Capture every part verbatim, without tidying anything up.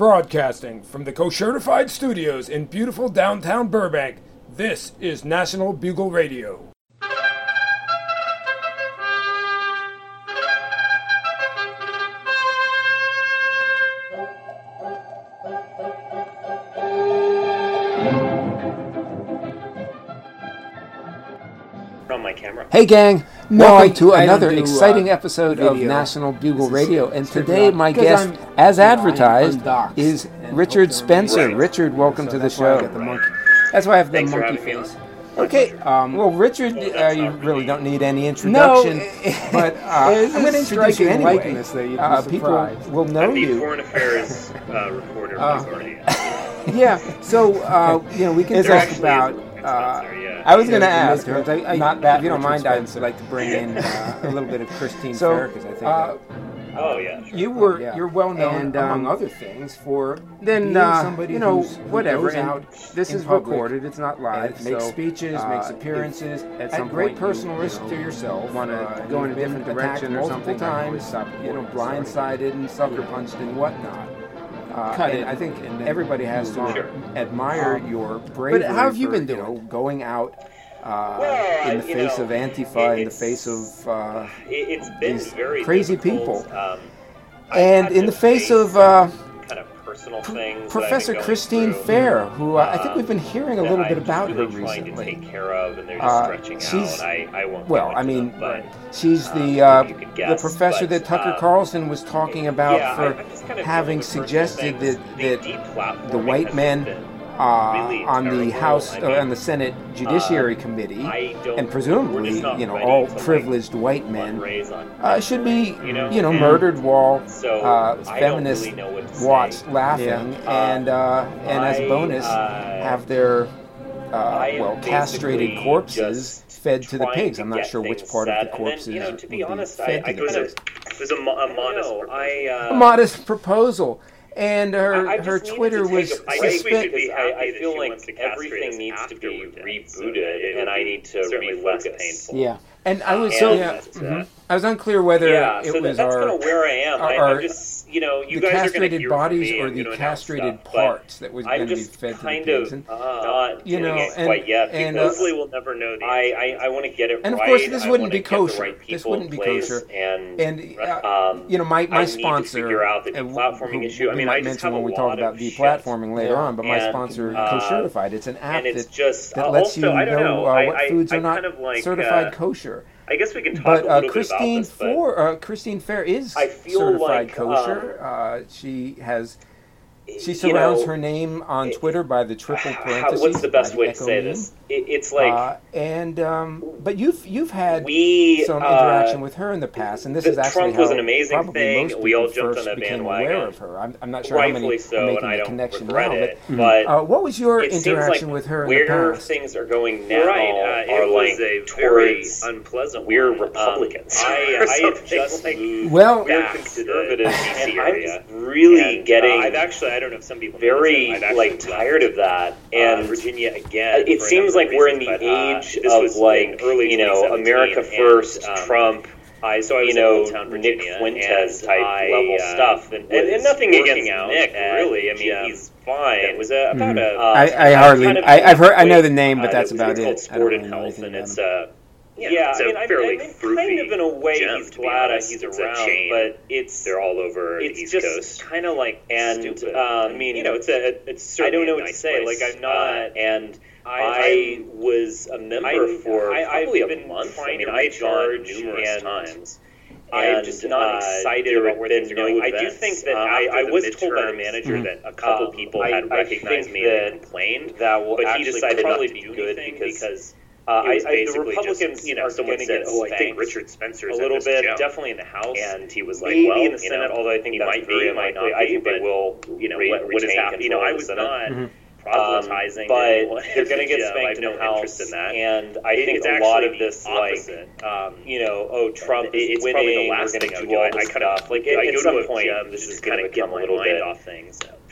Broadcasting from the Co-Certified Studios in beautiful downtown Burbank, this is National Bugle Radio. On my camera. Hey gang, No, welcome I- to I another don't do, exciting uh, episode of video. National Bugle This is Radio, and strictly today on- my because guest, I'm- as you know, I'm advertised, undoxed is and Richard hope they're Spencer. Right. Richard, welcome So to the that's why I show. got the monkey. That's why I have the Thanks for monkey having me face. on. Okay, Um, well, Richard, Well, uh, that's you not really really- don't need any No, introduction, but uh, it is I'm going to a introduce you striking anyway. likeness that you'd be Uh, people surprised. will know I'm the you. foreign affairs uh, reporter Uh, for Guardian. Yeah, so uh, you know we can It's talk actually about. It's Uh, Spencer, yeah. I was going to Yeah, ask, the midterms. I- I- not that if you don't Richard mind, I'd Spencer. like to bring in uh, a little bit of Christine So, Fair because I think uh, that, Oh yeah. Sure. You were Yeah. you're well known And, among um, other things for then being uh, somebody you know who's, who whatever. goes And out this in is public recorded; it's not live. and makes so, speeches, uh, makes if appearances at at, some great point you, personal you risk know, to yourself. want to uh, go in a you've been different attacked direction or multiple something, I always times, stop you know, recording. Sorry. blindsided and sucker punched and whatnot. Uh, Cut and it, I think and then everybody has to move on. Sure. admire Um, your bravery. how have you for, been doing? You know, going out uh, Well, in the you face know, of Antifa, it- in the face it's- of. Uh, It, it's been these very crazy difficult. people. Um, I've and had in to the face face of uh, kind of personal things. that I've been Professor going Christine through, Fair, who uh, I think um, we've been hearing a that little I'm bit just about really her trying to recently. take care of, and they're just Uh, stretching she's- out. And I, I won't. Well, go I into mean, them, but she's um, the uh, you could the guess, professor but, that Tucker um, Carlson was talking about yeah, for I- I'm just kind of having dealing with personal suggested things. that The that deplatforming the white has men been uh, really on the terrible. House I uh, mean, on the Senate Judiciary uh, Committee, I don't, and we're presumably, just not you know, ready all to, like, privileged white men, fundraise on uh, should be, you know, you know, and murdered while so uh, I don't feminists really know what to watch say. laughing, Yeah. and uh, and as a I, bonus, uh, have their uh, I am well castrated basically corpses just fed to the trying pigs. to I'm not get sure which things part of set. the And then, corpses you know, to be would honest, be I, fed I to kind the of pigs. it was a, mo- a modest. No, I uh, A modest proposal. And her I- I just her needed Twitter to take was a break. I guess we suspend- should be I, I feel like everything needs to be rebooted, and I need to really less painful. Yeah, and I was And, so uh, mhm. I was unclear whether yeah, it so that, was that's our kind of where I am. I, our- I'm just, you know, you the guys are going to castrated hear bodies from me. or I'm the gonna announce castrated stuff, but parts that was going I'm to be just fed to the kind pigs. of And, not you getting know, it and- quite yet and, because uh, hopefully we'll never know the I, I, I want to get it and of right. course, this I wouldn't wanna be get the kosher. right This people wouldn't in be place, kosher. And, And uh, um, you know, my my I need to sponsor, figure out the uh, deplatforming who- issue. I we mean, might I just mention have when a we lot talk of about shit. deplatforming later Yeah. on, but my And, sponsor, uh, Co-Certified, it's an app and it's that, just that uh, lets also, you I don't know, know, uh, I, what I, foods I are not kind of like, certified uh, kosher. I guess we can talk But a uh, little Christine bit about this, but For, uh, Christine Fair is I feel certified like, kosher. uh, she has she you surrounds know, her name on it- Twitter by the triple how, parentheses. what's the best by way to echo say meme. this? It, it's like uh, and um, but you've you've had we some uh, interaction with her in the past, and this the- is actually Trump how was an amazing probably thing. most We all people jumped first on that became bandwagon. aware of her. I'm, I'm not sure how many rightfully are so, making and I the don't connection regret now. it. But, But uh, what was your it seems interaction like with her in where the past? things are going now Right, uh, are it like was a very towards unpleasant we're one. Republicans. Um, or I, I have something just like, moved Well, we're back to conservative, the D C and I'm area. just really And, getting uh, I've actually, I don't know if some people very noticed it, I've like actually tired of that, left, and uh, Virginia again. it for a seems number like of we're in the reasons, but, uh, age this of was like in early you know twenty seventeen, America and, first, um, Trump. I, so I was you know, in Old Town, Nick Virginia, Fuentes and type I, level uh, stuff, and, and, and was nothing working against out Nick, at, really. I mean, um, he's fine. It was uh, about Mhm. a. Uh, I, I uh, hardly kind of I, I've heard I know quick, the name, but uh, that's it was about called it. I Sport don't and really know Health, anything and about it's it. uh, Yeah, yeah, it's I a mean, I fairly mean, kind fruity of in a way gem, he's to be glad honest. he's It's a around, chain. but it's They're all over it's the East just Coast. kind of like and Stupid. um, I mean, you know, it's a it's I don't certainly know a what to nice say. place. Like I'm not, Uh, and I, I- was a member I- for I- I've probably a been month. trying I mean, to I recharge charged numerous and times. I'm And, just not uh, excited there about have where been things are no going. I do events, think that uh, I, after I the was told by the midterms. manager Mhm. that a couple Um, people I- had I recognized think me that and complained that will but he actually decided not probably to be do good anything because. because Uh, it I, was I, the basically Republicans just, you know, are someone going to said, get "Oh, I think spanked Richard Spencer's a in little this bit, gel." definitely in the House, And he was like, maybe well, in the you Senate, know, although I think he that's might be, very he might unlikely. not I be, think they but, will, you know, re- what- what has retain happened? You know, control I of was the Senate. not Mhm. proselytizing Um, anyone but they're going to in get the spanked gel. I in have the no House, interest in that. and I It- think it's a lot actually of this, the like, opposite. Um, you know, oh, Trump it- is it's winning, probably the we're last going thing to I do would do. all I- this I kind of- stuff. Like, I at go some to a point, gym, this just is to going kinda to get become a my little mind bit off things.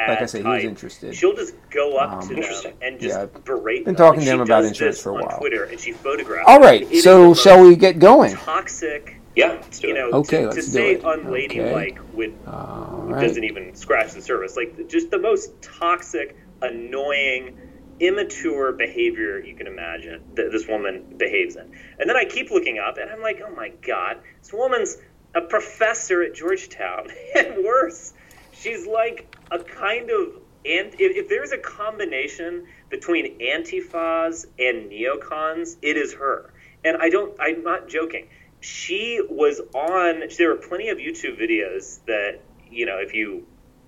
dad like I said, type, he was interested. she'll just go up Um, to them and just yeah, berate been them. talking And to she him about does insurance this for a on while. Twitter, and she photographs All them. right, It is so the shall most we get going? Toxic Yeah, let's do you know, okay, to, let's to do say it. unladylike Okay. would right. doesn't even scratch the surface. Like just the most toxic, annoying, immature behavior you can imagine that this woman behaves in. And then I keep looking up, and I'm like, oh my god, this woman's a professor at Georgetown, and worse, she's like a kind of and if, if there's a combination between antifas and neocons, it is her. And I don't. I'm not joking. She was on, there were plenty of YouTube videos that, you know, if you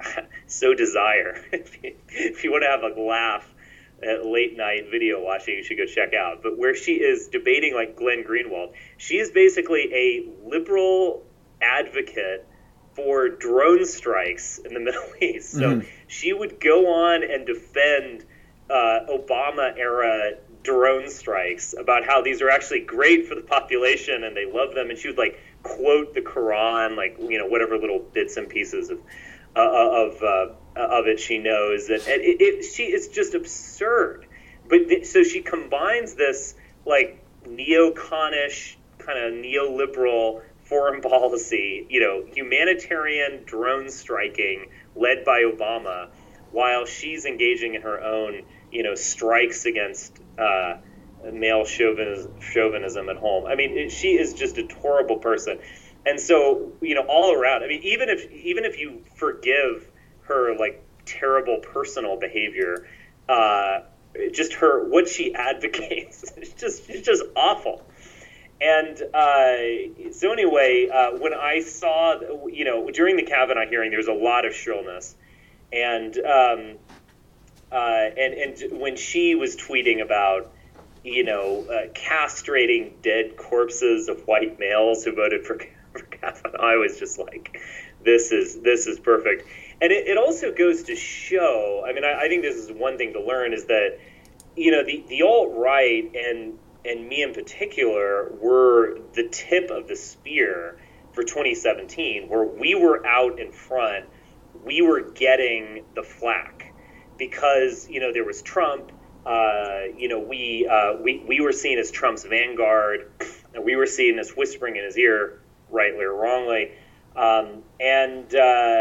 so desire, if you, if you want to have a laugh at late night video watching, you should go check out. But where she is debating like Glenn Greenwald, she is basically a liberal advocate for drone strikes in the Middle East. So mm-hmm. she would go on and defend uh, Obama-era drone strikes about how these are actually great for the population and they love them, and she would like quote the Quran, like, you know, whatever little bits and pieces of uh, of uh, of it she knows, and, and it, it she it's just absurd. But th- so she combines this like neoconish kind of neoliberal foreign policy, you know, humanitarian drone striking led by Obama, while she's engaging in her own, you know, strikes against uh, male chauvinism, chauvinism at home. I mean, it, she is just a horrible person. And so, you know, all around, I mean, even if even if you forgive her, like, terrible personal behavior, uh, just her, what she advocates, it's just, it's just awful. And uh, so anyway, uh, when I saw, you know, during the Kavanaugh hearing, there was a lot of shrillness. And um, uh, and and when she was tweeting about, you know, uh, castrating dead corpses of white males who voted for, for Kavanaugh, I was just like, this is this is perfect. And it, it also goes to show, I mean, I, I think this is one thing to learn, is that, you know, the, the alt-right and and me in particular were the tip of the spear for twenty seventeen, where we were out in front. We were getting the flack because, you know, there was Trump. Uh, you know, we, uh, we we were seen as Trump's vanguard, and we were seen as whispering in his ear, rightly or wrongly. Um, and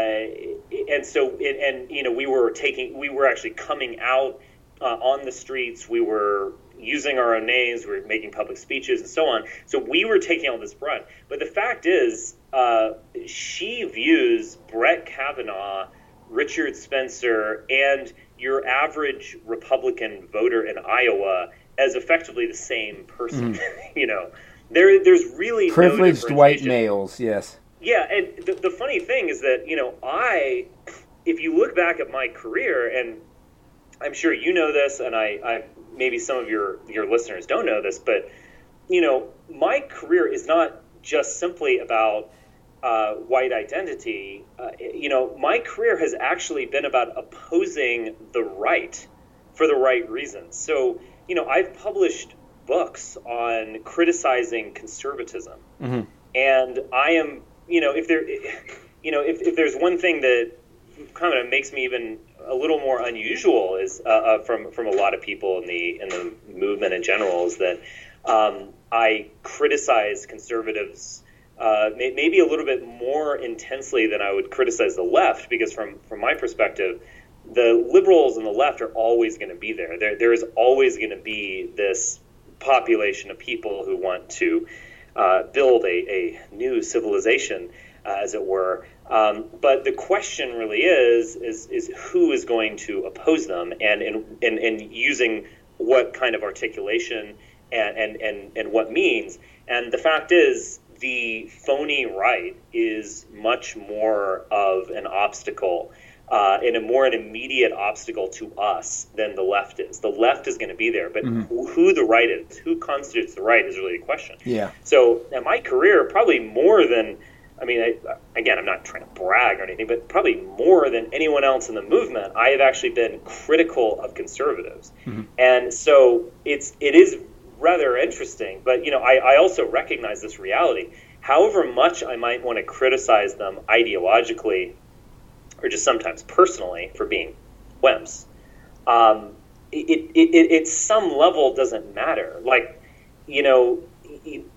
uh, and so and, and you know, we were taking, we were actually coming out uh, on the streets. We were using our own names. We were making public speeches and so on. So we were taking all this brunt. But the fact is, uh, she views Brett Kavanaugh, Richard Spencer, and your average Republican voter in Iowa as effectively the same person. Mm. You know, there there's really privileged no white males. Yes. Yeah, and the, the funny thing is that, you know, I, if you look back at my career, and I'm sure you know this, and I, I maybe some of your, your listeners don't know this, but, you know, my career is not just simply about uh, white identity. Uh, you know, my career has actually been about opposing the right for the right reasons. So, you know, I've published books on criticizing conservatism. Mm-hmm. And I am, you know, if there, you know, if, if there's one thing that kind of makes me even a little more unusual is uh, uh, from from a lot of people in the in the movement in general, is that um, I criticize conservatives uh, may, maybe a little bit more intensely than I would criticize the left, because from from my perspective, the liberals and the left are always going to be there. There there is always going to be this population of people who want to uh, build a, a new civilization, uh, as it were. Um, but the question really is, is, is who is going to oppose them, and, and, and, and using what kind of articulation and, and, and, and what means. And the fact is, the phony right is much more of an obstacle, uh, and a more an immediate obstacle to us than the left is. The left is going to be there, but mm-hmm. who the right is, who constitutes the right, is really the question. Yeah. So in my career, probably more than, I mean, I, again, I'm not trying to brag or anything, but probably more than anyone else in the movement, I have actually been critical of conservatives. Mm-hmm. And so it's it is rather interesting. But, you know, I, I also recognize this reality. However much I might want to criticize them ideologically, or just sometimes personally, for being wimps, um, it, it, it, at some level doesn't matter. Like, you know,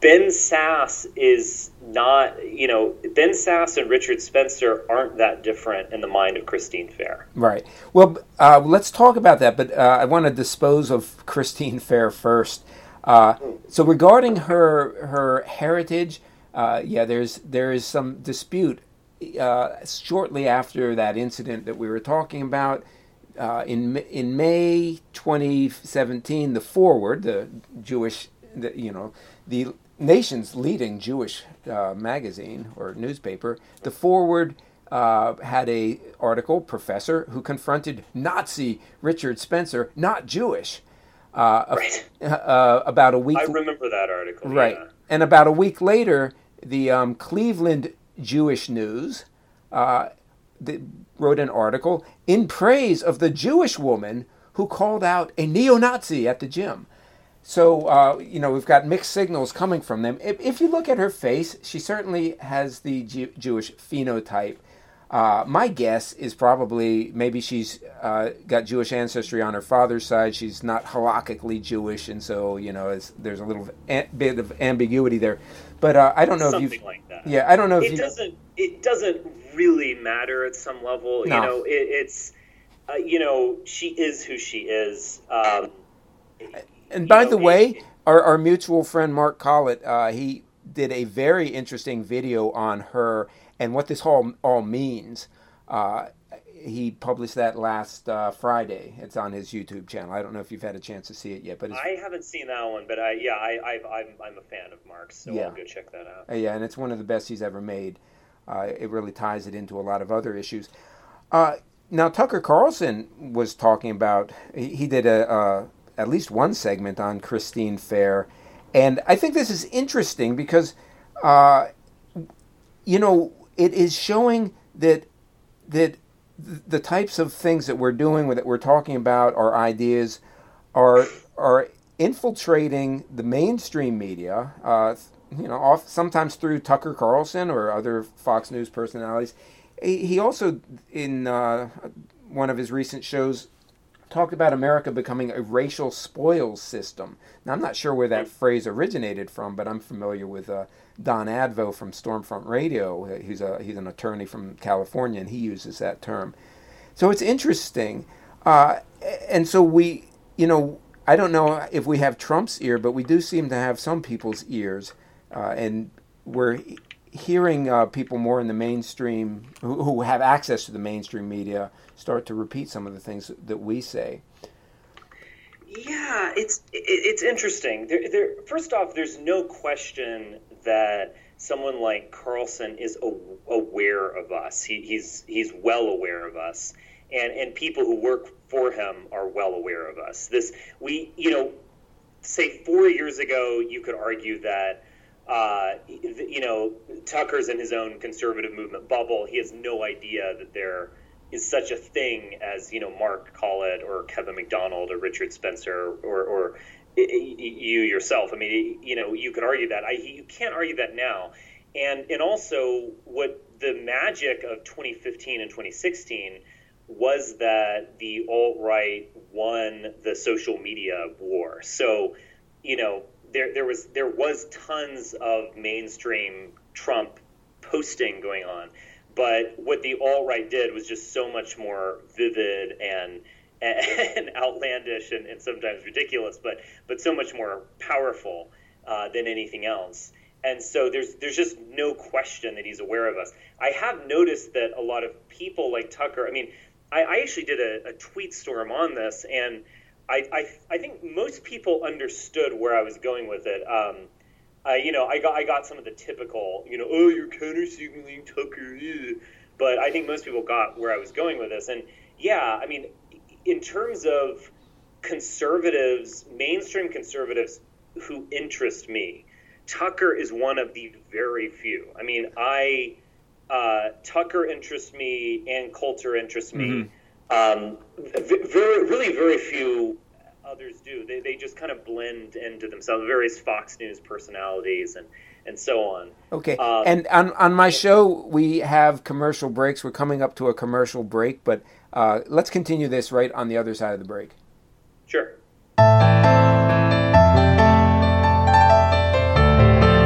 Ben Sasse is not, you know, Ben Sasse and Richard Spencer aren't that different in the mind of Christine Fair. Right. Well, uh, let's talk about that, but uh, I want to dispose of Christine Fair first. Uh, so regarding her her heritage, uh, yeah, there's there is some dispute. Uh, shortly after that incident that we were talking about, uh, in in May twenty seventeen, the Forward, the Jewish, the, you know, the nation's leading Jewish uh, magazine or newspaper, the Forward uh, had a article, professor who confronted Nazi Richard Spencer, not Jewish, uh, right. uh, about a week. I remember that article. Right, yeah. And about a week later, the um, Cleveland Jewish News uh, the, wrote an article in praise of the Jewish woman who called out a neo-Nazi at the gym. So, uh, you know, we've got mixed signals coming from them. If, if you look at her face, she certainly has the Jew- Jewish phenotype. Uh, my guess is probably maybe she's uh, got Jewish ancestry on her father's side. She's not halakhically Jewish, and so, you know, it's, there's a little a- bit of ambiguity there. But uh, I don't know Something if you like that. Yeah, I don't know if it you doesn't. It doesn't really matter at some level. No. You know, it, it's uh, you know, she is who she is. Um, And by know, the way, it, our, our mutual friend Mark Collett, uh, he did a very interesting video on her and what this all, all means. Uh, he published that last uh, Friday. It's on his YouTube channel. I don't know if you've had a chance to see it yet, but it's, I haven't seen that one, but I yeah, I I've, I'm I'm a fan of Mark's, so Yeah. I'll go check that out. uh, yeah, and it's one of the best he's ever made. Uh, it really ties it into a lot of other issues. Uh, now, Tucker Carlson was talking about, he, he did a, a at least one segment on Christine Fair, and I think this is interesting because, uh, you know, it is showing that that the types of things that we're doing, that we're talking about, our ideas, are are infiltrating the mainstream media. Uh, you know, off, sometimes through Tucker Carlson or other Fox News personalities. He also, in uh, one of his recent shows, talked about America becoming a racial spoils system. Now, I'm not sure where that phrase originated from, but I'm familiar with uh, Don Advo from Stormfront Radio. He's a he's an attorney from California, and he uses that term. So it's interesting. Uh, and so we, you know, I don't know if we have Trump's ear, but we do seem to have some people's ears. Uh, and we're hearing uh, people more in the mainstream, who, who have access to the mainstream media, start to repeat some of the things that we say. Yeah, it's it, it's interesting. There, there. First off, there's no question that someone like Carlson is a, aware of us. He, he's he's well aware of us, and and people who work for him are well aware of us. This we you know, say four years ago, you could argue that. Uh, you know, Tucker's in his own conservative movement bubble. He has no idea that there is such a thing as, you know, Mark Collett or Kevin McDonald or Richard Spencer or, or you yourself. I mean, you know, you could argue that. I, you can't argue that now. And and also what the magic of twenty fifteen and twenty sixteen was that the alt-right won the social media war. So, you know, There, there was there was tons of mainstream Trump posting going on, but what the alt-right did was just so much more vivid and and outlandish and, and sometimes ridiculous, but but so much more powerful uh, than anything else. And so there's there's just no question that he's aware of us. I have noticed that a lot of people like Tucker. I mean, I, I actually did a, a tweet storm on this, and I, I I think most people understood where I was going with it. Um, I, you know, I got I got some of the typical, you know, oh, you're counter-signaling Tucker, yeah. But I think most people got where I was going with this. And yeah, I mean, in terms of conservatives, mainstream conservatives who interest me, Tucker is one of the very few. I mean, I uh, Tucker interests me, and Coulter interests me. Mm-hmm. Um, very, really very few others do. They they just kind of blend into themselves, various Fox News personalities and, and so on. Okay. Um, and on, on my show, we have commercial breaks. We're coming up to a commercial break, but uh, let's continue this right on the other side of the break. Sure.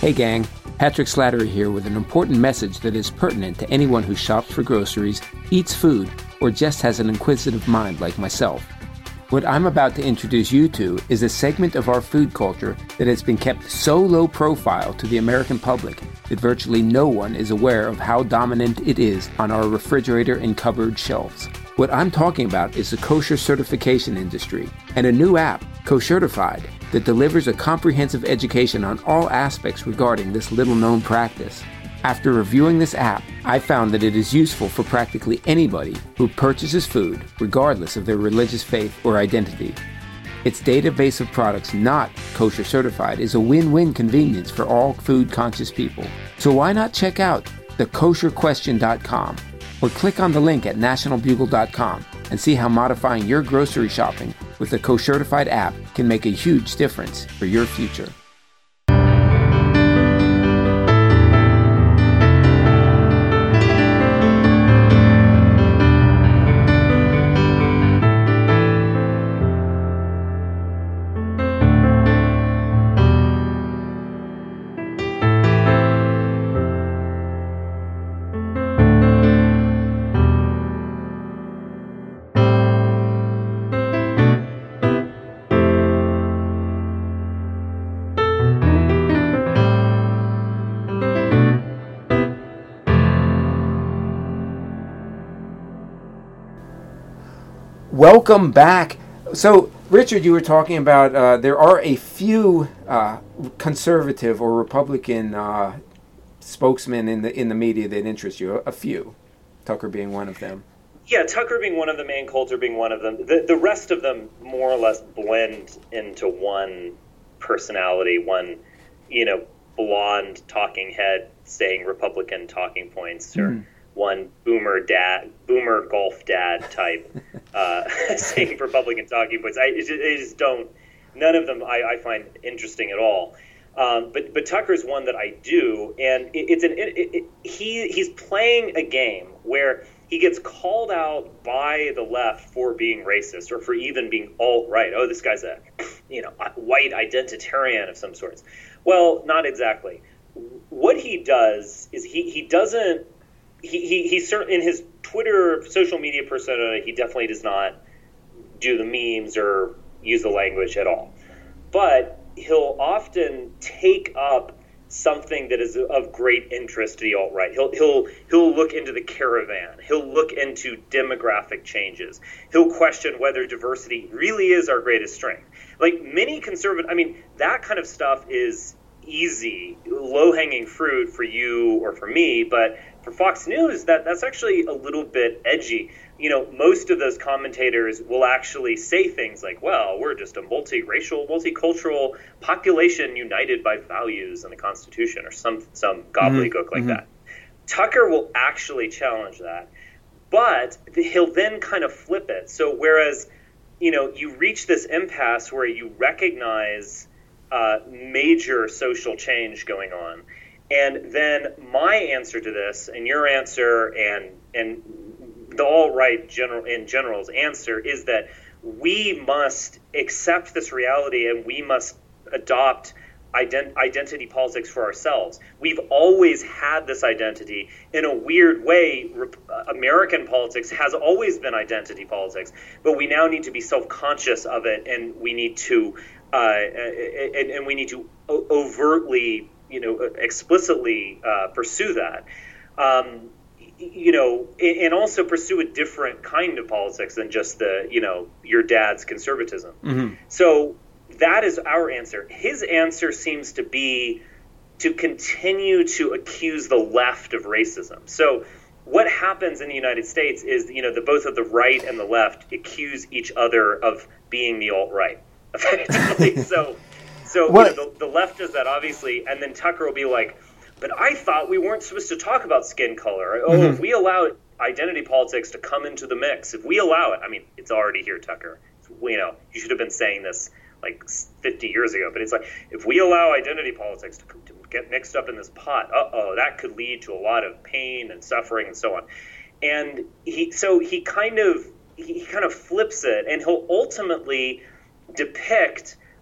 Hey gang, Patrick Slattery here with an important message that is pertinent to anyone who shops for groceries, eats food, or just has an inquisitive mind like myself. What I'm about to introduce you to is a segment of our food culture that has been kept so low profile to the American public that virtually no one is aware of how dominant it is on our refrigerator and cupboard shelves. What I'm talking about is the kosher certification industry and a new app, Koshertified, that delivers a comprehensive education on all aspects regarding this little-known practice. After reviewing this app, I found that it is useful for practically anybody who purchases food, regardless of their religious faith or identity. Its database of products not kosher certified is a win-win convenience for all food-conscious people. So why not check out the kosher question dot com or click on the link at national bugle dot com and see how modifying your grocery shopping with the Koshertified app can make a huge difference for your future. Welcome back. So, Richard, you were talking about uh, there are a few uh, conservative or Republican uh, spokesmen in the in the media that interest you. A few, Tucker being one of them. Yeah, Tucker being one of them, Ann Coulter being one of them. The the rest of them more or less blend into one personality, one, you know, blonde talking head saying Republican talking points, or. Mm. One boomer dad, boomer golf dad type, uh, saying Republican talking points. I, just, I just don't. None of them I, I find interesting at all. Um, but but Tucker's one that I do, and it, it's an it, it, he he's playing a game where he gets called out by the left for being racist or for even being alt-right. Oh, this guy's a you know a white identitarian of some sorts. Well, not exactly. What he does is he he doesn't. He, he, he certainly, in his Twitter social media persona, he definitely does not do the memes or use the language at all. But he'll often take up something that is of great interest to the alt-right. He'll, he'll, he'll look into the caravan. He'll look into demographic changes. He'll question whether diversity really is our greatest strength. Like many conservative, I mean, that kind of stuff is easy, low-hanging fruit for you or for me, but for Fox News, that, that's actually a little bit edgy. You know, most of those commentators will actually say things like, well, we're just a multiracial, multicultural population united by values and the Constitution, or some, some gobbledygook mm-hmm. like mm-hmm. that. Tucker will actually challenge that, but he'll then kind of flip it. So whereas, you know, you reach this impasse where you recognize uh, major social change going on, and then my answer to this, and your answer, and and the alt-right general in general's answer is that we must accept this reality and we must adopt ident- identity politics for ourselves. We've always had this identity. In a weird way, Rep- American politics has always been identity politics, but we now need to be self-conscious of it, and we need to uh, and, and we need to o- overtly. you know, explicitly uh, pursue that, um, you know, and also pursue a different kind of politics than just the, you know, your dad's conservatism. Mm-hmm. So that is our answer. His answer seems to be to continue to accuse the left of racism. So what happens in the United States is, you know, the both of the right and the left accuse each other of being the alt-right, effectively. so... So you know, the, the left does that, obviously, and then Tucker will be like, but I thought we weren't supposed to talk about skin color. Oh, mm-hmm. If we allow identity politics to come into the mix, if we allow it, I mean, it's already here, Tucker. It's, you know, you should have been saying this like fifty years ago, but it's like, if we allow identity politics to, to get mixed up in this pot, uh-oh, that could lead to a lot of pain and suffering and so on. And he, so he kind of, he kind of flips it, and he'll ultimately depict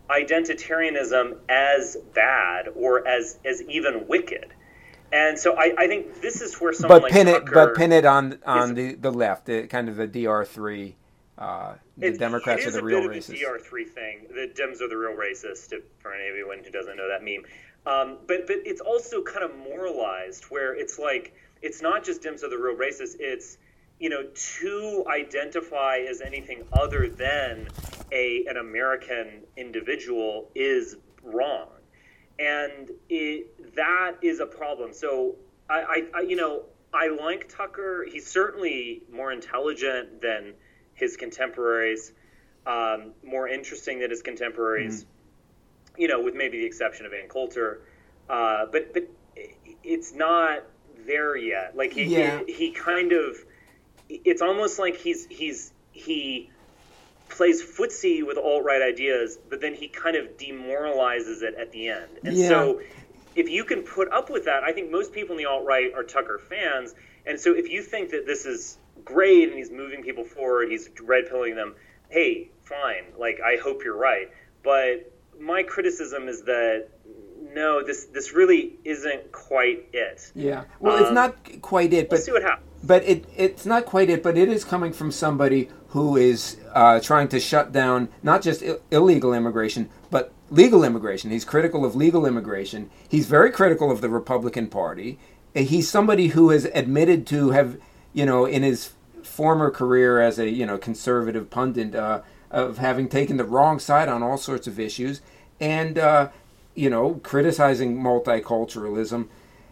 identitarianism as bad or as as even wicked. And so I, I think this is where someone but like pin Tucker... it, But pin it on, on is, the, the left, the, kind of the D R three, uh, the it, Democrats it are the real racists. It is a bit of the D R three thing. The Dems are the real racist, if, for anyone who doesn't know that meme. Um, but but it's also kind of moralized, where it's like, it's not just Dems are the real racists, it's, you know, to identify as anything other than a an American individual is wrong. And it, that is a problem. So, I, I, I, you know, I like Tucker. He's certainly more intelligent than his contemporaries, um, more interesting than his contemporaries, mm-hmm. you know, with maybe the exception of Ann Coulter. Uh, but but it's not there yet. Like, he, yeah. he, he kind of, it's almost like he's he's he plays footsie with alt-right ideas, but then he kind of demoralizes it at the end. And yeah. so if you can put up with that, I think most people in the alt-right are Tucker fans. And so if you think that this is great and he's moving people forward, he's red-pilling them, hey, fine. Like, I hope you're right. But my criticism is that, no, this this really isn't quite it. Yeah. Well, um, it's not quite it, but we'll see what happens. But it it's not quite it, but it is coming from somebody who is uh, trying to shut down not just Ill- illegal immigration, but legal immigration. He's critical of legal immigration. He's very critical of the Republican Party. He's somebody who has admitted to have, you know, in his former career as a, you know, conservative pundit, uh, of having taken the wrong side on all sorts of issues, and, uh, you know, criticizing multiculturalism.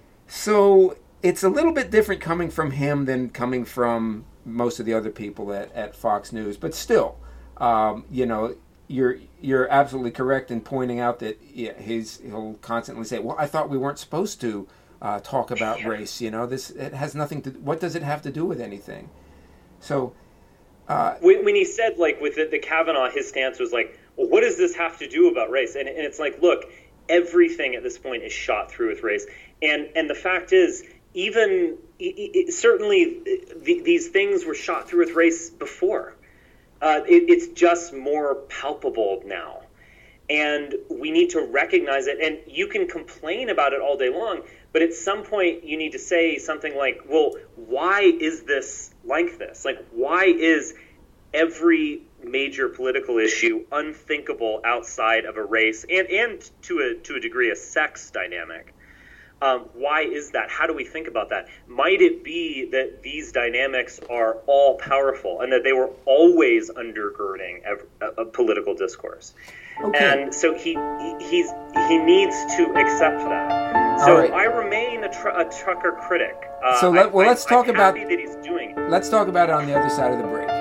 So it's a little bit different coming from him than coming from most of the other people at, at Fox News. But still, um, you know, you're you're absolutely correct in pointing out that yeah, he's he'll constantly say, "Well, I thought we weren't supposed to uh, talk about yeah. race." You know, this it has nothing to. What does it have to do with anything? So, uh, when, when he said, like, with the, the Kavanaugh, his stance was like, "Well, what does this have to do about race?" And, and it's like, look, everything at this point is shot through with race, and and the fact is, even it, it, certainly the, these things were shot through with race before. Uh, it, it's just more palpable now. And we need to recognize it. And you can complain about it all day long, but at some point you need to say something like, well, why is this like this? Like, why is every major political issue unthinkable outside of a race and, and to a to a degree a sex dynamic? Um, why is that? How do we think about that? Might it be that these dynamics are all powerful and that they were always undergirding a, a, a political discourse? Okay. And so he, he he's he needs to accept that. So right. I remain a, tr- a Tucker critic. Uh, so let, well, I, let's I'm, talk I'm about happy that he's doing it. Let's talk about it on the other side of the break.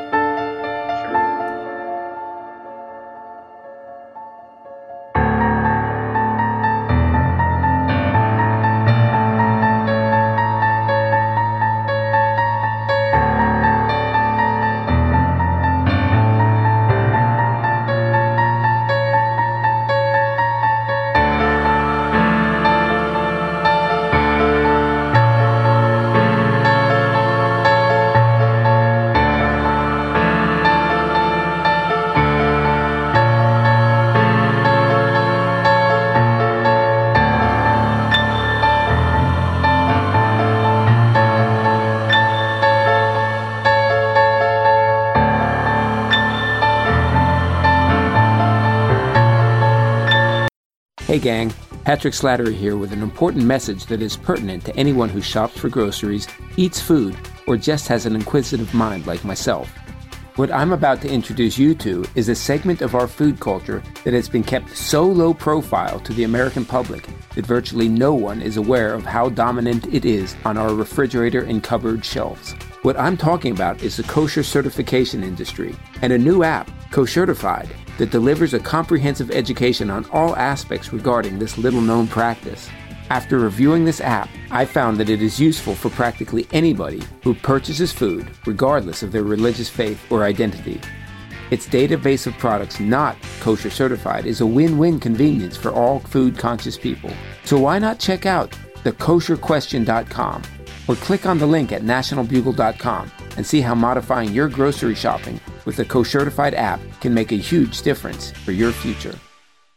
Hey gang, Patrick Slattery here with an important message that is pertinent to anyone who shops for groceries, eats food, or just has an inquisitive mind like myself. What I'm about to introduce you to is a segment of our food culture that has been kept so low profile to the American public that virtually no one is aware of how dominant it is on our refrigerator and cupboard shelves. What I'm talking about is the kosher certification industry and a new app, Koshertified, that delivers a comprehensive education on all aspects regarding this little-known practice. After reviewing this app, I found that it is useful for practically anybody who purchases food, regardless of their religious faith or identity. Its database of products not kosher certified is a win-win convenience for all food-conscious people. So why not check out the kosher question dot com or click on the link at national bugle dot com and see how modifying your grocery shopping with the Koshertified app can make a huge difference for your future.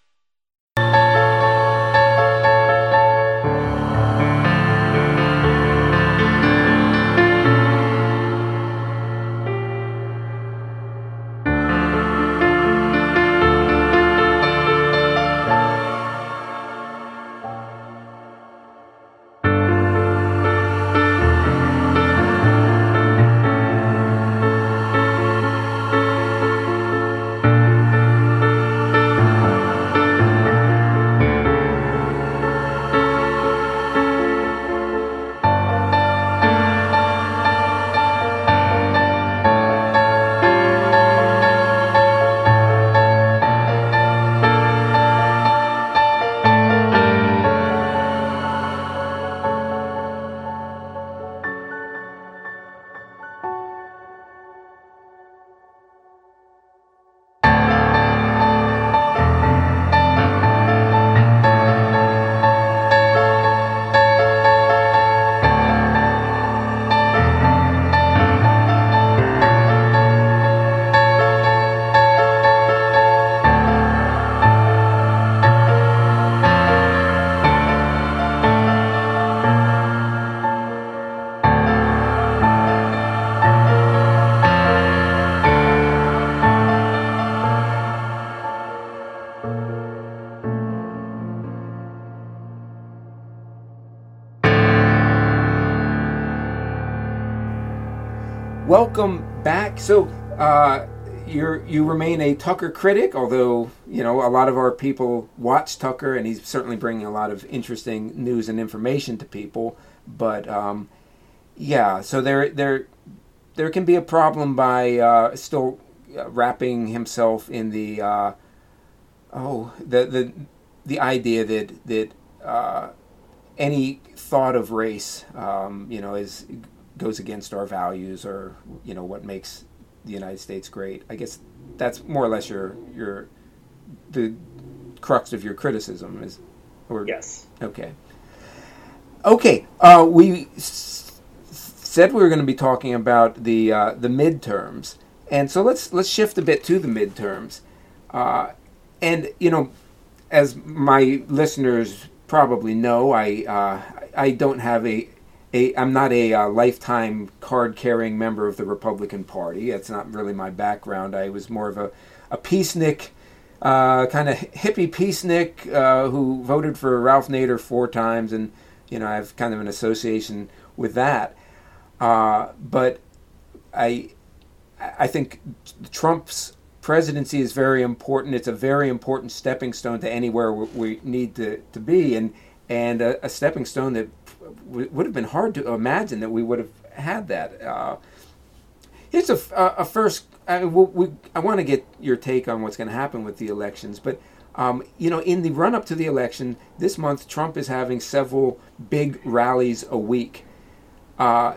Welcome back. So, uh, you you remain a Tucker critic, although, you know, a lot of our people watch Tucker, and he's certainly bringing a lot of interesting news and information to people. But, um, yeah, so there there there can be a problem by uh, still wrapping himself in the uh, oh the the the idea that that uh, any thought of race, um, you know, is goes against our values, or, you know, what makes the United States great. I guess that's more or less your your the crux of your criticism is. Or, yes. Okay. Okay. Uh, we s- said we were going to be talking about the uh, the midterms, and so let's let's shift a bit to the midterms, uh, and you know, as my listeners probably know, I uh, I don't have a A, I'm not a uh, lifetime card-carrying member of the Republican Party. That's not really my background. I was more of a, a peacenik, uh, kind of hippie peacenik uh, who voted for Ralph Nader four times, and, you know, I have kind of an association with that. Uh, but I, I think Trump's presidency is very important. It's a very important stepping stone to anywhere we need to, to be, and and a, a stepping stone that would have been hard to imagine that we would have had that. Uh, here's a, a first. I, we, we, I want to get your take on what's going to happen with the elections, but um, you know, in the run-up to the election this month, Trump is having several big rallies a week, uh,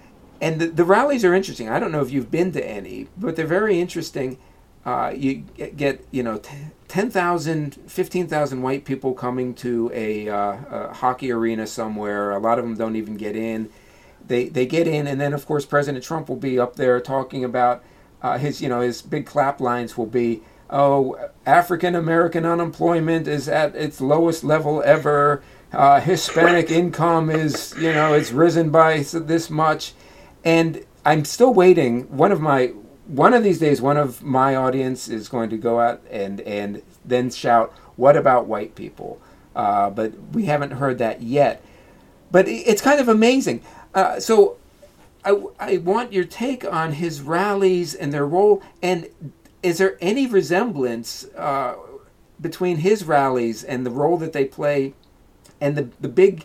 and the, the rallies are interesting. I don't know if you've been to any, but they're very interesting. Uh, you get, you know, ten thousand, fifteen thousand white people coming to a, uh, a hockey arena somewhere. A lot of them don't even get in. They they get in, and then, of course, President Trump will be up there talking about uh, his, you know, his big clap lines will be, oh, African American unemployment is at its lowest level ever. Uh, Hispanic income is, you know, it's risen by this much. And I'm still waiting. One of my... One of these days, one of my audience is going to go out and, and then shout, "What about white people?" Uh, but we haven't heard that yet. But it's kind of amazing. Uh, so I, I want your take on his rallies and their role. And is there any resemblance uh, between his rallies and the role that they play and the, the big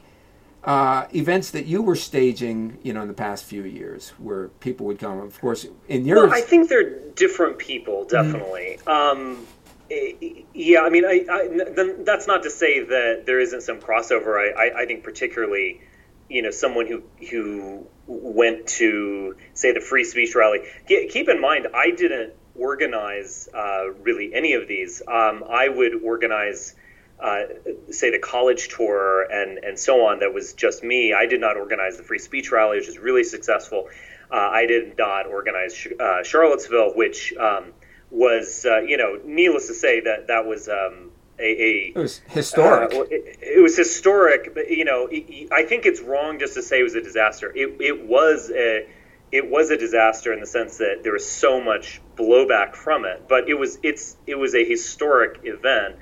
Uh, events that you were staging, you know, in the past few years, where people would come? Of course, in yours, well, I think they're different people, definitely. Mm-hmm. Um, yeah, I mean, I, I, then that's not to say that there isn't some crossover. I, I, I think particularly, you know, someone who who went to, say, the free speech rally. Keep in mind, I didn't organize uh, really any of these. Um, I would organize. Uh, say the college tour and, and so on, that was just me. I did not organize the free speech rally, which was really successful. Uh, I did not organize uh, Charlottesville, which um, was, uh, you know, needless to say that that was um, a, a... It was historic. Uh, it, it was historic, but, you know, it, I think it's wrong just to say it was a disaster. It, it was a... It was a disaster in the sense that there was so much blowback from it, but it was it's it was a historic event.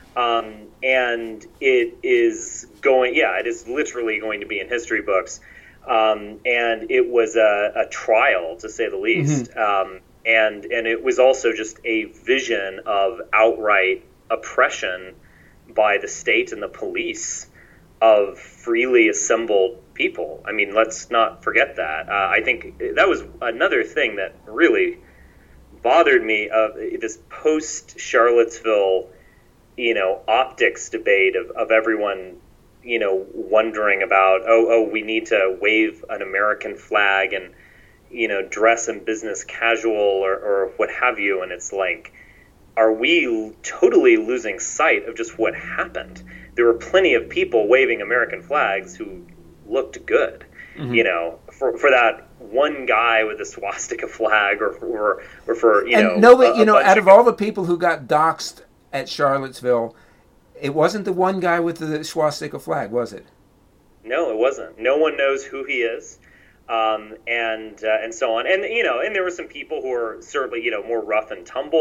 Um, and it is going, yeah, it is literally going to be in history books. Um, and it was a, a trial, to say the least. Mm-hmm. Um, and, and it was also just a vision of outright oppression by the state and the police of freely assembled people. I mean, let's not forget that. Uh, I think that was another thing that really bothered me of this post-Charlottesville, you know, optics debate of, of everyone, you know, wondering about, oh, oh, we need to wave an American flag and, you know, dress in business casual or, or what have you. And it's like, are we totally losing sight of just what happened? There were plenty of people waving American flags who looked good, mm-hmm. you know, for, for that one guy with a swastika flag or, or, or for, you and know. No, but, a, you know, out of, of all the people who got doxxed at Charlottesville, it wasn't the one guy with the swastika flag, was it? No, it wasn't. No one knows who he is, um, and uh, and so on. And you know, and there were some people who were certainly, you know, more rough and tumble.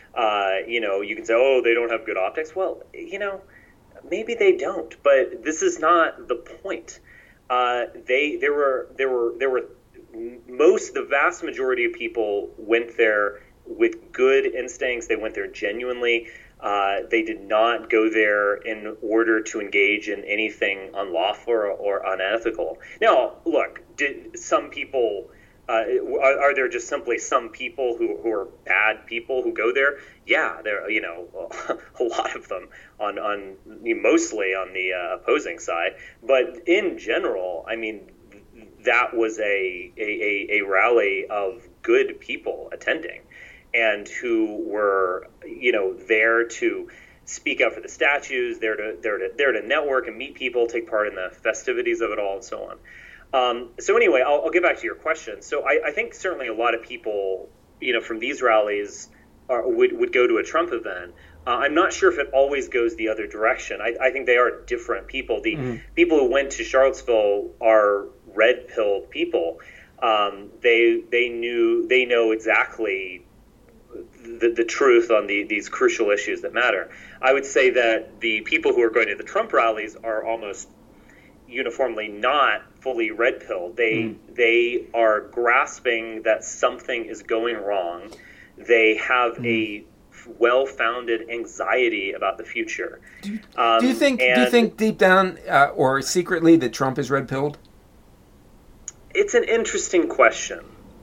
Uh, you know, you can say, oh, they don't have good optics. Well, you know, maybe they don't, but this is not the point. Uh, they there were there were there were most the vast majority of people went there with good instincts. They went there genuinely. Uh, they did not go there in order to engage in anything unlawful or, or unethical. Now, look, did some people, uh, are, are there just simply some people who, who are bad people who go there? Yeah, there are, you know, a lot of them on, on mostly on the uh, opposing side. But in general, I mean, that was a, a, a rally of good people attending, and who were, you know, there to speak up for the statues, there to there to there to network and meet people, take part in the festivities of it all, and so on. Um, so anyway, I'll, I'll get back to your question. So I, I think certainly a lot of people, you know, from these rallies are, would would go to a Trump event. Uh, I'm not sure if it always goes the other direction. I, I think they are different people. The mm-hmm. people who went to Charlottesville are red-pilled people. Um, they they knew they know exactly The, the truth on the, these crucial issues that matter. I would say that the people who are going to the Trump rallies are almost uniformly not fully red-pilled. They mm. they are grasping that something is going wrong. They have mm. a well-founded anxiety about the future. Do you, um, do you think? Do you think deep down uh, or secretly that Trump is red-pilled? It's an interesting question.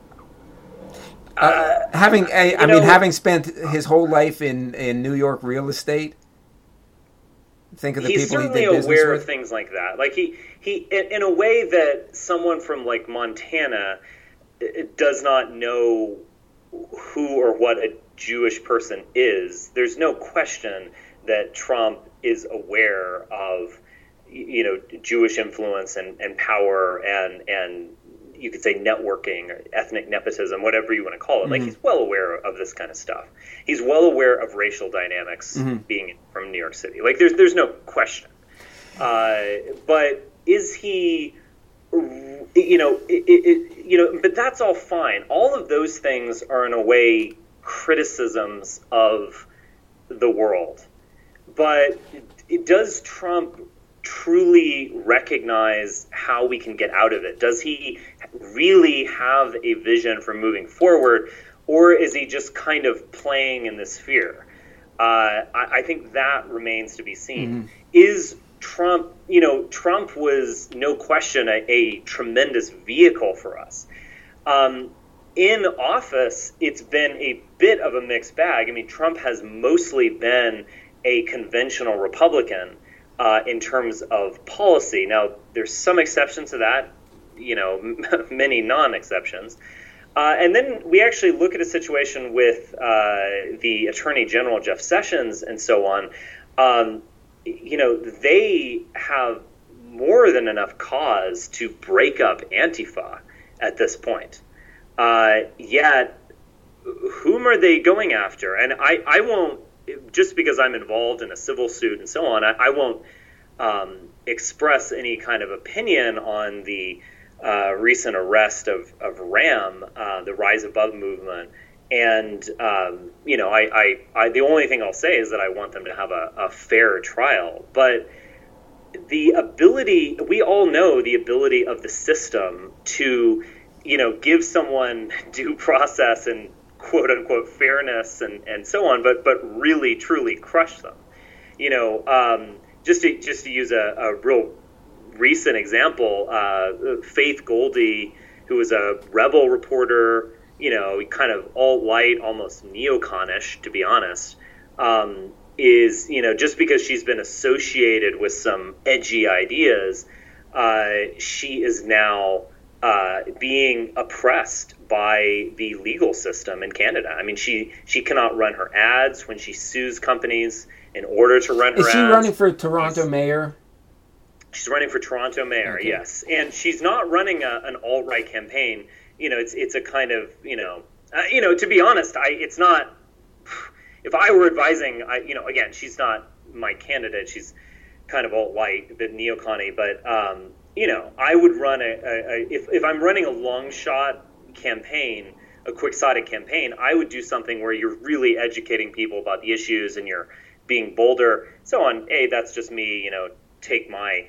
Uh, having, a, I know, mean, having spent his whole life in, in New York real estate, think of the he's people he did certainly business aware with. of things like that. Like he, he, in, in a way that someone from like Montana does not know who or what a Jewish person is. There's no question that Trump is aware of, you know, Jewish influence and, and power and and. You could say networking or ethnic nepotism, whatever you want to call it. Mm-hmm. Like he's well aware of this kind of stuff. He's well aware of racial dynamics mm-hmm. being from New York City. Like there's there's no question. Uh, but is he, you know, it, it, you know, but that's all fine. All of those things are in a way criticisms of the world. But does Trump truly recognize how we can get out of it? Does he really have a vision for moving forward, or is he just kind of playing in this fear? Uh, I, I think that remains to be seen. Mm-hmm. Is Trump, you know, Trump was no question a, a tremendous vehicle for us. Um, in office, it's been a bit of a mixed bag. I mean, Trump has mostly been a conventional Republican Uh, in terms of policy. Now, there's some exceptions to that, you know, many non-exceptions. Uh, and then we actually look at a situation with uh, the Attorney General, Jeff Sessions, and so on. Um, you know, they have more than enough cause to break up Antifa at this point. Uh, yet, whom are they going after? And I, I won't, just because I'm involved in a civil suit and so on, I, I won't um, express any kind of opinion on the uh, recent arrest of, of RAM, uh, the Rise Above movement. And, um, you know, I, I, I, the only thing I'll say is that I want them to have a, a fair trial. But the ability, we all know the ability of the system to, you know, give someone due process and quote unquote fairness and, and so on, but but really truly crush them. You know, um, just to just to use a, a real recent example, uh, Faith Goldy, who was a rebel reporter, you know, kind of alt-right, almost neoconish, to be honest, um, is, you know, just because she's been associated with some edgy ideas, uh, she is now uh, being oppressed by the legal system in Canada. I mean, she, she cannot run her ads when she sues companies in order to run her ads. Is she ads. running for Toronto she's, mayor? She's running for Toronto mayor, okay. Yes. And she's not running a, an alt-right campaign. You know, it's it's a kind of, you know, uh, you know, to be honest, I it's not, if I were advising, I, you know, again, she's not my candidate. She's kind of alt-right, a bit neocon-y, but, um, you know, I would run a, a, a if, if I'm running a long shot campaign, a quixotic campaign. I would do something where you're really educating people about the issues and you're being bolder, so on. Hey, that's just me, you know, take my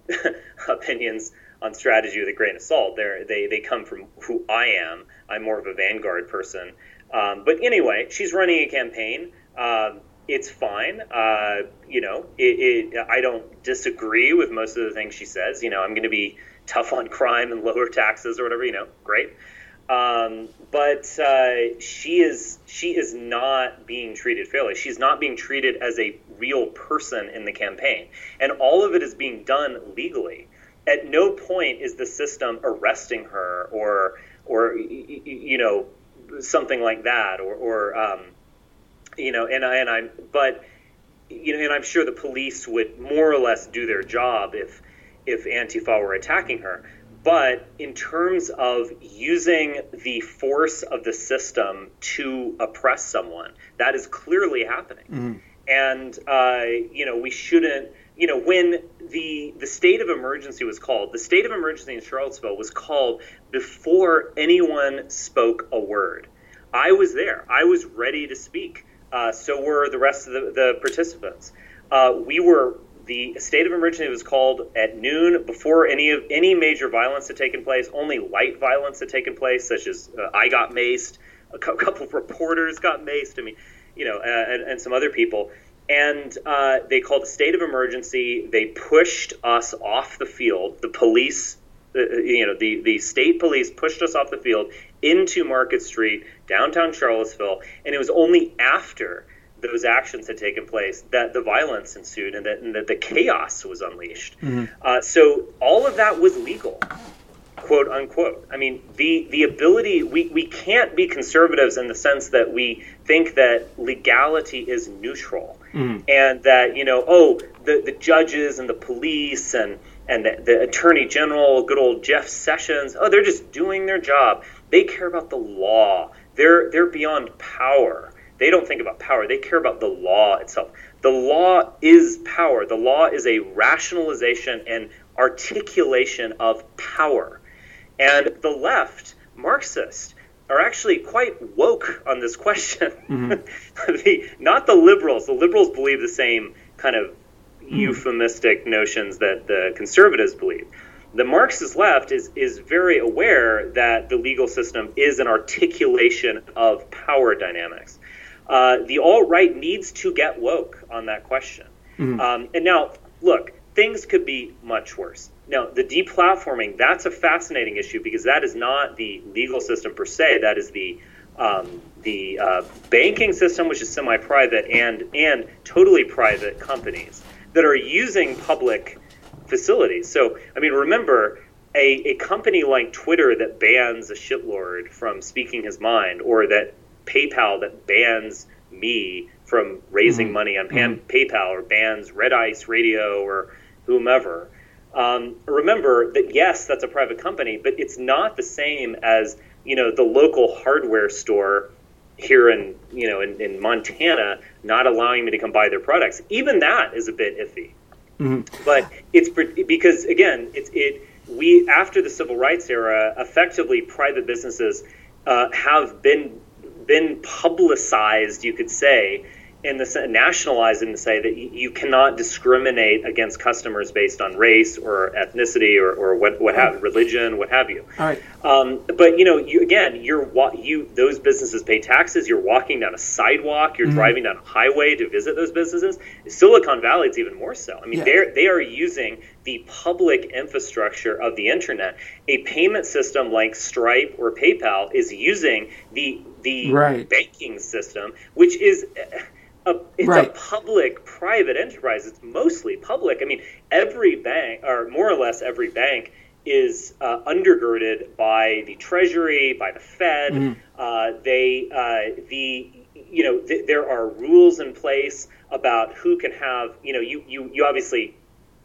opinions on strategy with a grain of salt. They're, they they come from who I am. I'm more of a vanguard person. Um, but anyway, she's running a campaign. Um, it's fine. Uh, you know, it, it, I don't disagree with most of the things she says. You know, I'm going to be tough on crime and lower taxes or whatever. You know, great. Um, but uh, she is she is not being treated fairly. She's not being treated as a real person in the campaign, and all of it is being done legally. At no point is the system arresting her or or you know something like that or or um, you know and I and I'm but you know and I'm sure the police would more or less do their job if if Antifa were attacking her. But in terms of using the force of the system to oppress someone, that is clearly happening. Mm-hmm. And, uh, you know, we shouldn't, you know, when the the state of emergency was called, the state of emergency in Charlottesville was called before anyone spoke a word. I was there. I was ready to speak. Uh, so were the rest of the, the participants. Uh, we were... The state of emergency was called at noon before any of any major violence had taken place. Only light violence had taken place, such as uh, I got maced, a couple of reporters got maced. I mean, you know, uh, and, and some other people. And uh, they called a state of emergency. They pushed us off the field. The police, uh, you know, the, the state police pushed us off the field into Market Street, downtown Charlottesville. And it was only after those actions had taken place that the violence ensued and that, and that the chaos was unleashed. Mm-hmm. Uh, so all of that was legal, quote unquote. I mean, the, the ability, we, we can't be conservatives in the sense that we think that legality is neutral mm-hmm. and that, you know, oh, the, the judges and the police and, and the, the attorney general, good old Jeff Sessions, oh, they're just doing their job. They care about the law. They're, they're beyond power. They don't think about power. They care about the law itself. The law is power. The law is a rationalization and articulation of power. And the left, Marxists, are actually quite woke on this question. Mm-hmm. the, not the liberals. The liberals believe the same kind of mm-hmm. euphemistic notions that the conservatives believe. The Marxist left is, is very aware that the legal system is an articulation of power dynamics. Uh, the alt-right needs to get woke on that question. Mm-hmm. Um, and now, look, things could be much worse. Now, the deplatforming, that's a fascinating issue because that is not the legal system per se. That is the um, the uh, banking system, which is semi-private, and and totally private companies that are using public facilities. So, I mean, remember, a, a company like Twitter that bans a shitlord from speaking his mind, or that PayPal that bans me from raising mm-hmm. money on Pan- mm-hmm. PayPal, or bans Red Ice Radio or whomever. Um, remember that, yes, that's a private company, but it's not the same as, you know, the local hardware store here in, you know, in, in Montana not allowing me to come buy their products. Even that is a bit iffy. Mm-hmm. But it's because, again, it's it we after the civil rights era, effectively private businesses uh, have been been publicized, you could say, in the nationalized in the say that you cannot discriminate against customers based on race or ethnicity or, or what what have religion, what have you. All right. Um, but you know, you again, you're you those businesses pay taxes. You're walking down a sidewalk. You're mm-hmm. driving down a highway to visit those businesses. Silicon Valley, it's even more so. I mean, yeah. they're they are using the public infrastructure of the internet. A payment system like Stripe or PayPal is using the the right. banking system, which is. A, it's right. a public-private enterprise. It's mostly public. I mean, every bank, or more or less every bank, is uh, undergirded by the Treasury, by the Fed. Mm-hmm. Uh, they, uh, the, you know, th- there are rules in place about who can have. You know, you, you, you obviously.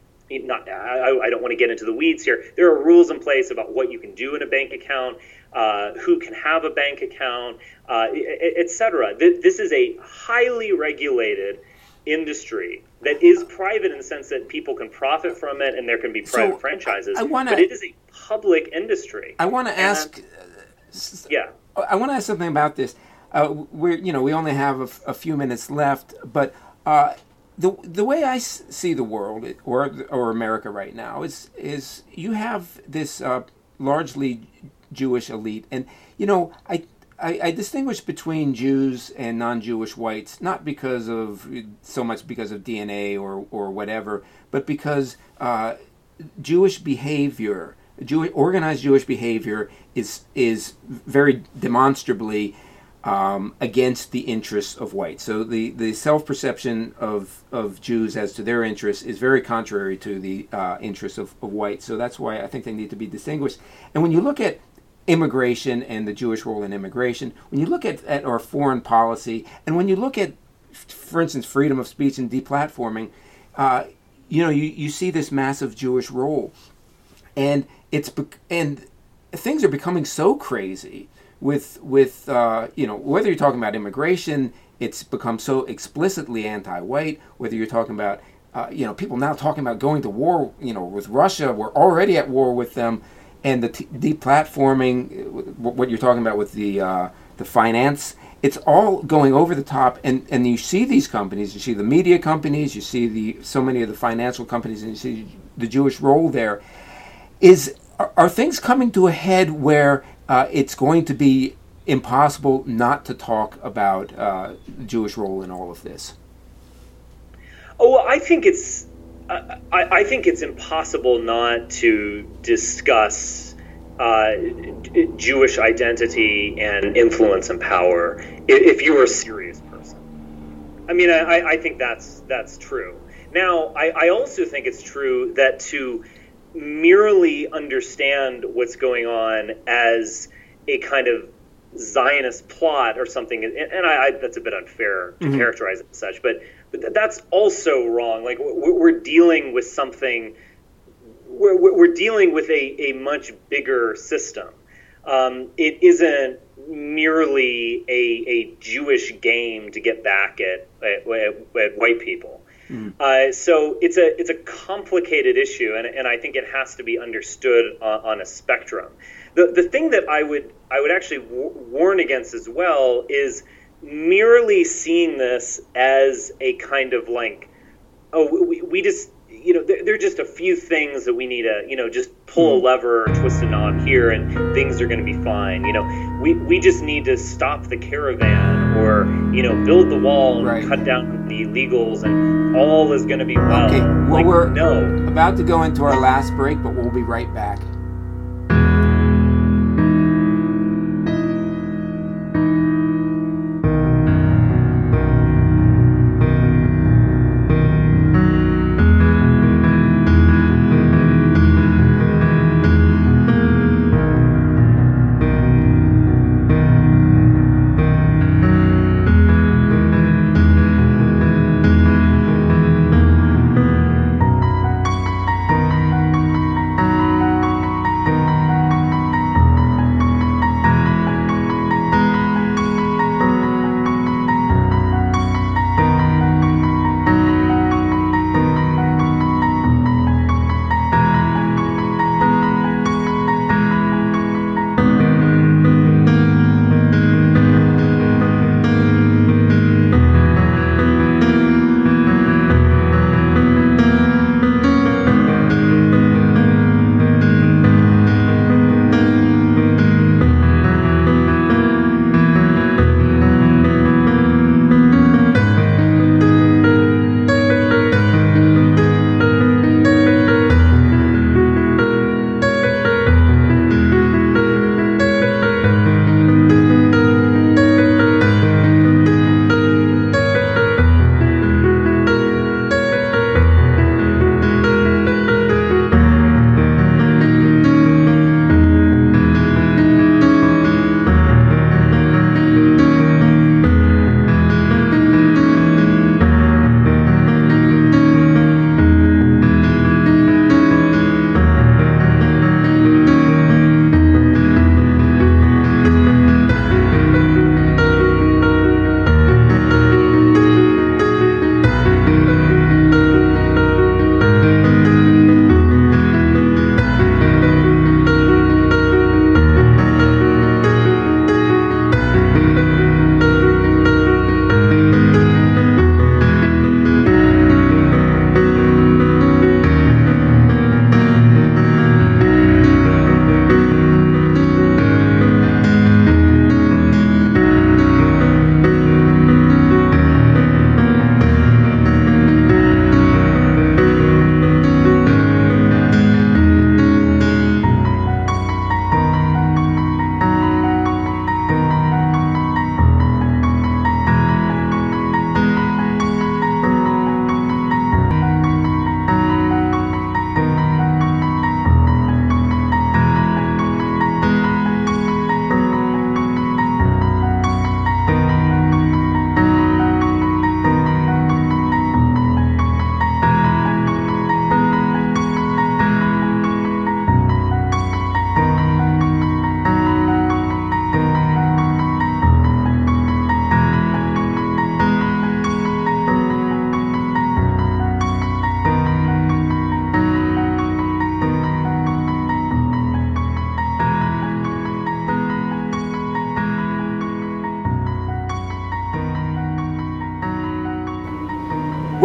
Not, I, I don't want to get into the weeds here. There are rules in place about what you can do in a bank account, uh, who can have a bank account, uh, et cetera. This is a highly regulated industry that is private in the sense that people can profit from it and there can be private so franchises. I, I wanna, but it is a public industry. I want to ask, Yeah. I want to ask something about this. Uh, we're, you know, we only have a, f- a few minutes left, but uh, the the way I s- see the world or or America right now is is you have this uh, largely Jewish elite, and you know, I, I I distinguish between Jews and non-Jewish whites, not because of so much because of D N A or or whatever, but because uh, Jewish behavior. Jewish, organized Jewish behavior is is very demonstrably um, against the interests of whites. So the, the self-perception of, of Jews as to their interests is very contrary to the uh, interests of, of whites. So that's why I think they need to be distinguished. And when you look at immigration and the Jewish role in immigration, when you look at, at our foreign policy, and when you look at, for instance, freedom of speech and deplatforming, uh, you know, you, you see this massive Jewish role. And it's and things are becoming so crazy with with uh, you know, whether you're talking about immigration, it's become so explicitly anti-white. Whether you're talking about uh, you know, people now talking about going to war, you know, with Russia, we're already at war with them, and the t- deplatforming, what you're talking about with the uh, the finance, it's all going over the top. And, and you see these companies, you see the media companies, you see the so many of the financial companies, and you see the Jewish role there. Is are, are things coming to a head where uh, it's going to be impossible not to talk about uh, the Jewish role in all of this? Oh, well, I think it's I, I think it's impossible not to discuss uh, Jewish identity and influence and power if you're a serious person. I mean, I, I think that's that's true. Now, I, I also think it's true that to merely understand what's going on as a kind of Zionist plot or something, and I, I, that's a bit unfair to mm-hmm. characterize it as such, but, but that's also wrong. Like, we're, we're dealing with something, we're, we're dealing with a, a much bigger system. Um, it isn't merely a, a Jewish game to get back at, at, at white people. Mm. Uh, so it's a it's a complicated issue, and, and I think it has to be understood on, on a spectrum. The the thing that I would I would actually w- warn against as well is merely seeing this as a kind of like, oh, we, we just, you know, there, there are just a few things that we need to, you know, just pull a lever or twist a knob here and things are going to be fine. You know, we, we just need to stop the caravan or, you know, build the wall and right. cut down the illegals and all is going to be well. Okay, well, like, we're no. about to go into our last break, but we'll be right back.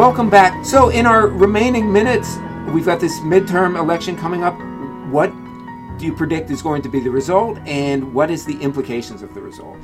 welcome back. So in our remaining minutes, we've got this midterm election coming up. What do you predict is going to be the result, and what is the implications of the result?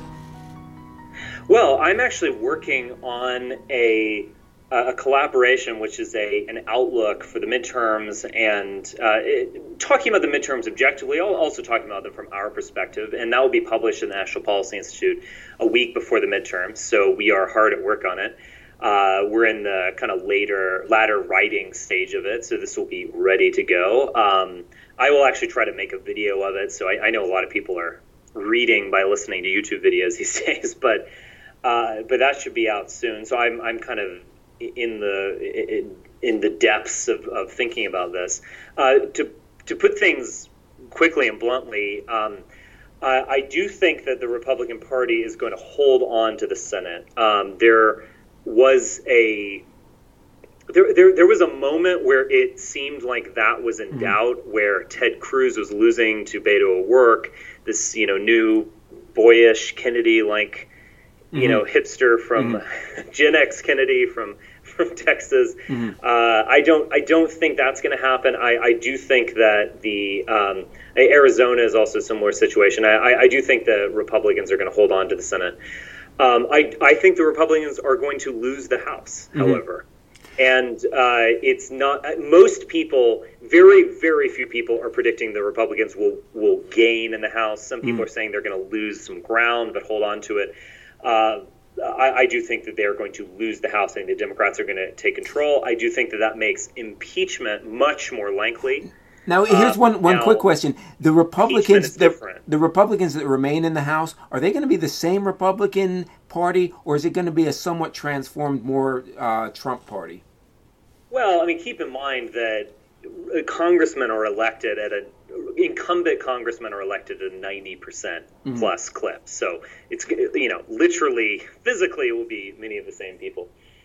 Well, I'm actually working on a a collaboration, which is a an outlook for the midterms, and uh, it, talking about the midterms objectively, also talking about them from our perspective, and that will be published in the National Policy Institute a week before the midterms. So we are hard at work on it. Uh, we're in the kind of later, latter writing stage of it, so this will be ready to go. Um, I will actually try to make a video of it. So I, I know a lot of people are reading by listening to YouTube videos these days, but uh, but that should be out soon. So I'm I'm kind of in the in, in the depths of, of thinking about this. Uh, to to put things quickly and bluntly, um, I, I do think that the Republican Party is going to hold on to the Senate. Um, there was a there, there there was a moment where it seemed like that was in mm-hmm. doubt, where Ted Cruz was losing to Beto O'Rourke, this you know new boyish Kennedy-like mm-hmm. you know hipster from mm-hmm. Gen X Kennedy from from Texas. Mm-hmm. Uh, I don't I don't think that's going to happen. I, I do think that the um, Arizona is also a similar situation. I, I, I do think the Republicans are going to hold on to the Senate. Um, I I think the Republicans are going to lose the House, mm-hmm. however. And uh, it's not, most people, very, very few people are predicting the Republicans will, will gain in the House. Some people mm. are saying they're going to lose some ground, but hold on to it. Uh, I, I do think that they're going to lose the House. I think the Democrats are going to take control. I do think that that makes impeachment much more likely. Now, here's uh, one, one now, quick question. The Republicans, the, the Republicans that remain in the House, are they going to be the same Republican Party, or is it going to be a somewhat transformed, more uh, Trump Party? Well, I mean, keep in mind that congressmen are elected at a incumbent congressmen are elected at a ninety percent mm-hmm. plus clip. So it's, you know, literally, physically, it will be many of the same people.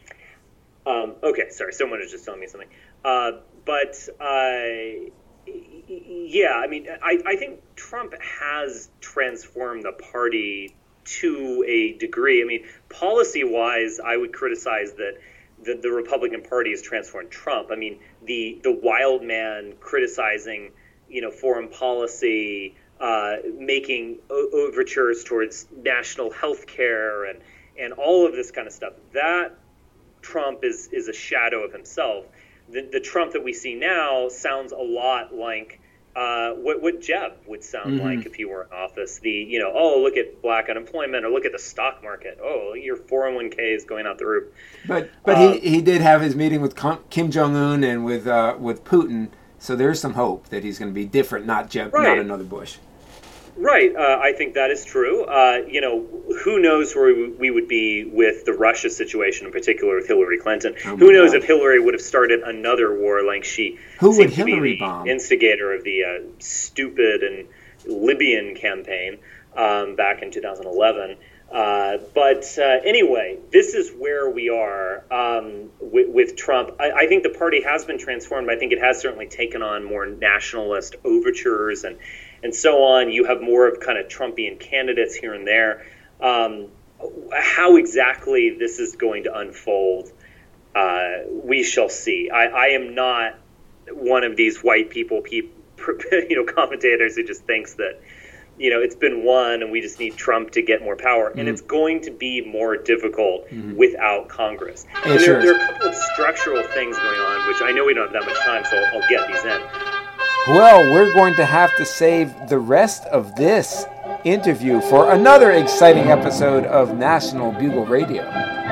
Um, okay, sorry, someone was just telling me something. Uh, but, uh, yeah, I mean, I, I think Trump has transformed the party to a degree. I mean, policy-wise, I would criticize that The, the Republican Party has transformed Trump. I mean, the the wild man criticizing, you know, foreign policy, uh, making o- overtures towards national health care and, and all of this kind of stuff. That Trump is is a shadow of himself. The, the Trump that we see now sounds a lot like uh, what, what Jeb would sound mm-hmm. like if he were in office. The, you know, oh, look at black unemployment, or look at the stock market. Oh, your four oh one k is going out the roof. But but uh, he, he did have his meeting with Kim Jong-un and with uh, with Putin, so there's some hope that he's going to be different, not Jeb, right. not another Bush. Right. Uh, I think that is true. Uh, you know, who knows where we would be with the Russia situation, in particular with Hillary Clinton. Oh who knows God. if Hillary would have started another war like she who seemed would to Hillary be the bomb? instigator of the uh, stupid and Libyan campaign um, back in two thousand eleven. Uh, but uh, anyway, this is where we are um, with, with Trump. I, I think the party has been transformed. I think it has certainly taken on more nationalist overtures and and so on. You have more of kind of Trumpian candidates here and there. Um, how exactly this is going to unfold, uh, we shall see. I, I am not one of these white people, people, you know, commentators who just thinks that, you know, it's been won and we just need Trump to get more power. Mm-hmm. And it's going to be more difficult mm-hmm. without Congress. Yeah, and sure. there, there are a couple of structural things going on, which I know we don't have that much time, so I'll, I'll get these in. Well, we're going to have to save the rest of this interview for another exciting episode of National Bugle Radio.